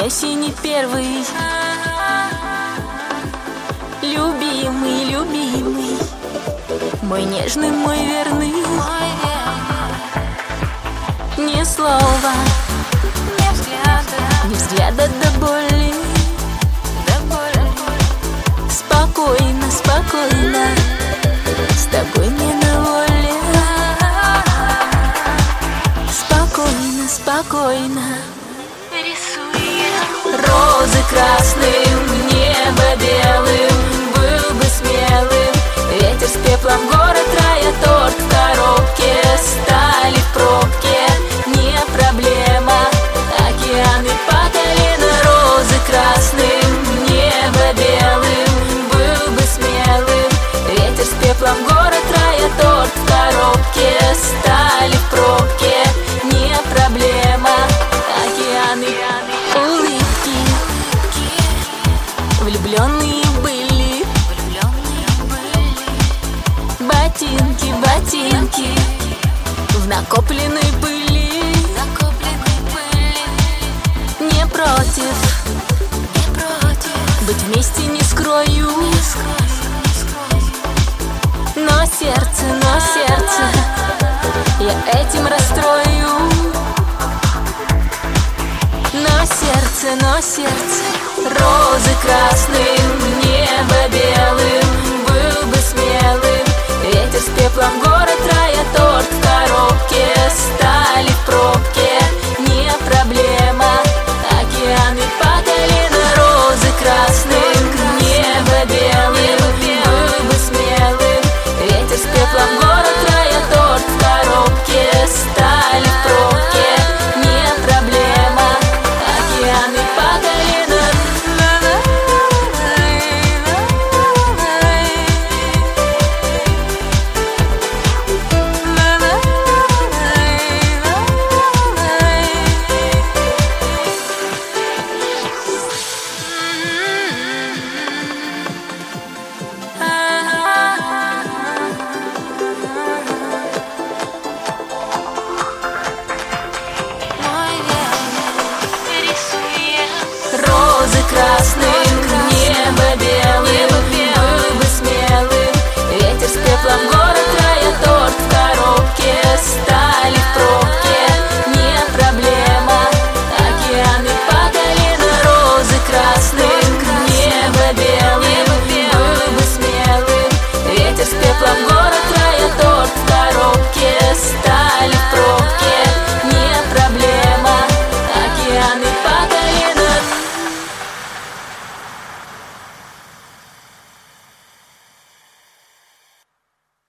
осени первый. Любимый, любимый, мой нежный, мой верный. Ни слова, ни взгляда до боли. Спокойно, спокойно, с тобой мне на воле. Спокойно, спокойно розы красным, небо белым. Был бы смелым ветер с пеплом, город рая, торт в коробке. Стали в пробке, не проблема, океаны по колено. Розы красным, небо белым. Был бы смелым ветер с пеплом, город рая, торт в коробке. Стали в пробке, не проблема, океаны. Улыбки влюбленные были, ботинки, ботинки в накопленной пыли. Не против быть вместе, не скрою. Но сердце я этим расстрою. Но сердце розы красные.